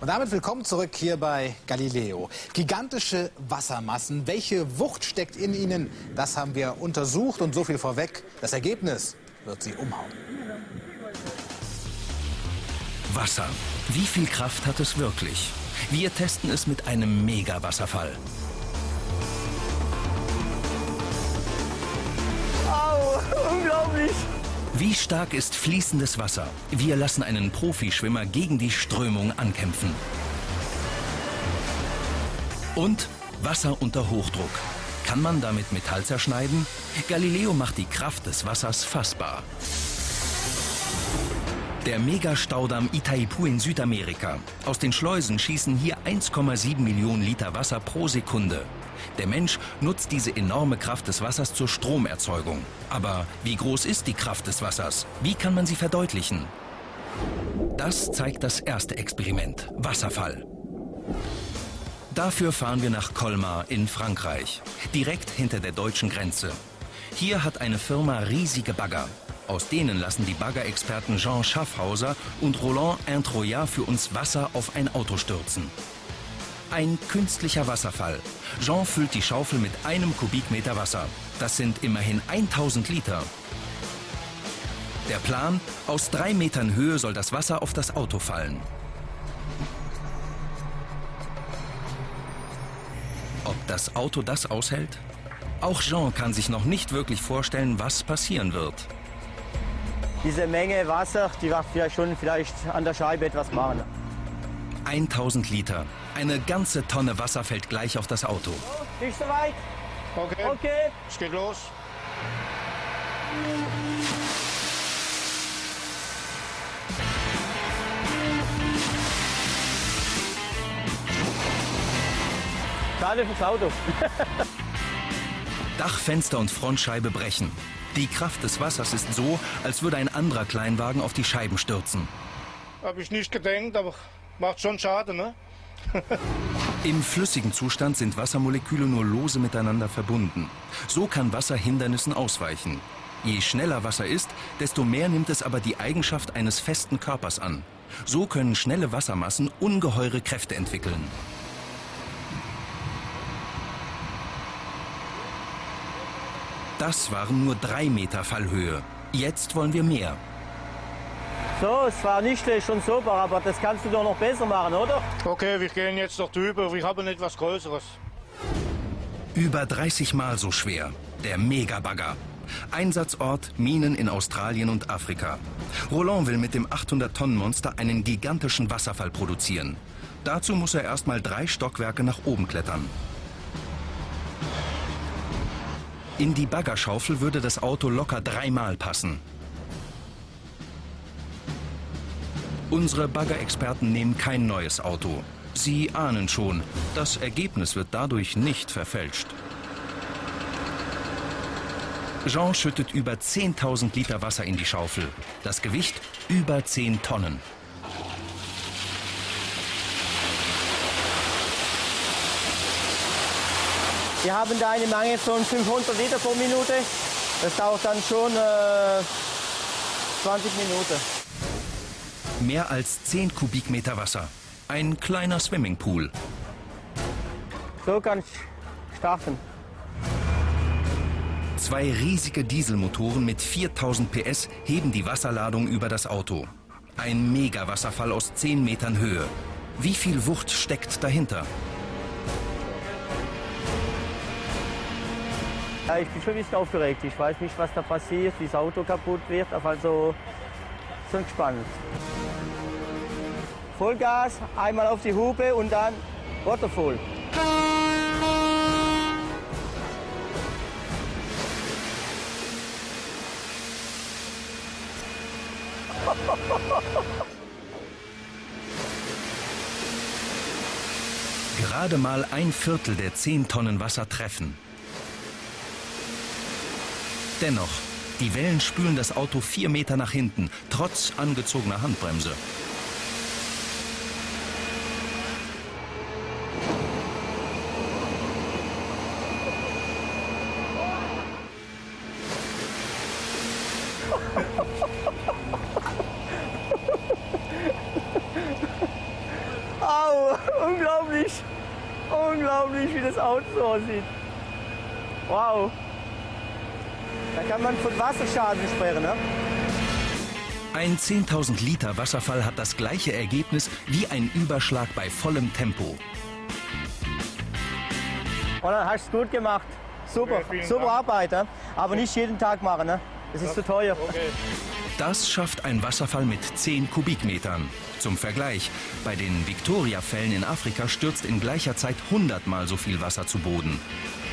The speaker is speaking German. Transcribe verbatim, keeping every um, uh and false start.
Und damit willkommen zurück hier bei Galileo. Gigantische Wassermassen, welche Wucht steckt in ihnen? Das haben wir untersucht und so viel vorweg. Das Ergebnis wird Sie umhauen. Wasser. Wie viel Kraft hat es wirklich? Wir testen es mit einem Mega-Wasserfall. Au, unglaublich! Wie stark ist fließendes Wasser? Wir lassen einen Profischwimmer gegen die Strömung ankämpfen. Und Wasser unter Hochdruck. Kann man damit Metall zerschneiden? Galileo macht die Kraft des Wassers fassbar. Der Megastaudamm Itaipu in Südamerika. Aus den Schleusen schießen hier eins Komma sieben Millionen Liter Wasser pro Sekunde. Der Mensch nutzt diese enorme Kraft des Wassers zur Stromerzeugung. Aber wie groß ist die Kraft des Wassers? Wie kann man sie verdeutlichen? Das zeigt das erste Experiment, Wasserfall. Dafür fahren wir nach Colmar in Frankreich, direkt hinter der deutschen Grenze. Hier hat eine Firma riesige Bagger. Aus denen lassen die Baggerexperten Jean Schaffhauser und Roland Introyat für uns Wasser auf ein Auto stürzen. Ein künstlicher Wasserfall. Jean füllt die Schaufel mit einem Kubikmeter Wasser. Das sind immerhin tausend Liter. Der Plan: aus drei Metern Höhe soll das Wasser auf das Auto fallen. Ob das Auto das aushält? Auch Jean kann sich noch nicht wirklich vorstellen, was passieren wird. Diese Menge Wasser, die wird vielleicht schon vielleicht an der Scheibe etwas machen. tausend Liter. Eine ganze Tonne Wasser fällt gleich auf das Auto. Oh, nicht so weit. Okay. Okay. Es geht los. Schade fürs Auto. Dach, Fenster und Frontscheibe brechen. Die Kraft des Wassers ist so, als würde ein anderer Kleinwagen auf die Scheiben stürzen. Habe ich nicht gedacht, aber macht schon schade, ne? Im flüssigen Zustand sind Wassermoleküle nur lose miteinander verbunden. So kann Wasser Hindernissen ausweichen. Je schneller Wasser ist, desto mehr nimmt es aber die Eigenschaft eines festen Körpers an. So können schnelle Wassermassen ungeheure Kräfte entwickeln. Das waren nur drei Meter Fallhöhe. Jetzt wollen wir mehr. So, es war nicht schlecht und super, aber das kannst du doch noch besser machen, oder? Okay, wir gehen jetzt dort drüber. Wir haben etwas Größeres. Über dreißig Mal so schwer. Der Megabagger. Einsatzort: Minen in Australien und Afrika. Roland will mit dem achthundert Tonnen Monster einen gigantischen Wasserfall produzieren. Dazu muss er erst mal drei Stockwerke nach oben klettern. In die Baggerschaufel würde das Auto locker dreimal passen. Unsere Baggerexperten nehmen kein neues Auto. Sie ahnen schon, das Ergebnis wird dadurch nicht verfälscht. Jean schüttet über zehntausend Liter Wasser in die Schaufel. Das Gewicht: über zehn Tonnen. Wir haben da eine Menge von fünfhundert Liter pro Minute. Das dauert dann schon äh, zwanzig Minuten. Mehr als zehn Kubikmeter Wasser. Ein kleiner Swimmingpool. So kann ich starten. Zwei riesige Dieselmotoren mit viertausend P S heben die Wasserladung über das Auto. Ein Mega-Wasserfall aus zehn Metern Höhe. Wie viel Wucht steckt dahinter? Ja, ich bin schon ein bisschen aufgeregt. Ich weiß nicht, was da passiert, wie das Auto kaputt wird. Also schon spannend. Vollgas, einmal auf die Hupe und dann Waterfall. Gerade mal ein Viertel der zehn Tonnen Wasser treffen. Dennoch, die Wellen spülen das Auto vier Meter nach hinten, trotz angezogener Handbremse. unglaublich, unglaublich, wie das Auto so aussieht. Wow. Da kann man von Wasserschaden sprechen, ne? Ein zehntausend Liter Wasserfall hat das gleiche Ergebnis wie ein Überschlag bei vollem Tempo. Und dann hast du es gut gemacht. Super, Okay, super Dank. Arbeit, ne? Aber nicht jeden Tag machen, ne? Das ist zu teuer. Okay. Das schafft ein Wasserfall mit zehn Kubikmetern. Zum Vergleich, bei den Victoria-Fällen in Afrika stürzt in gleicher Zeit hundertmal so viel Wasser zu Boden.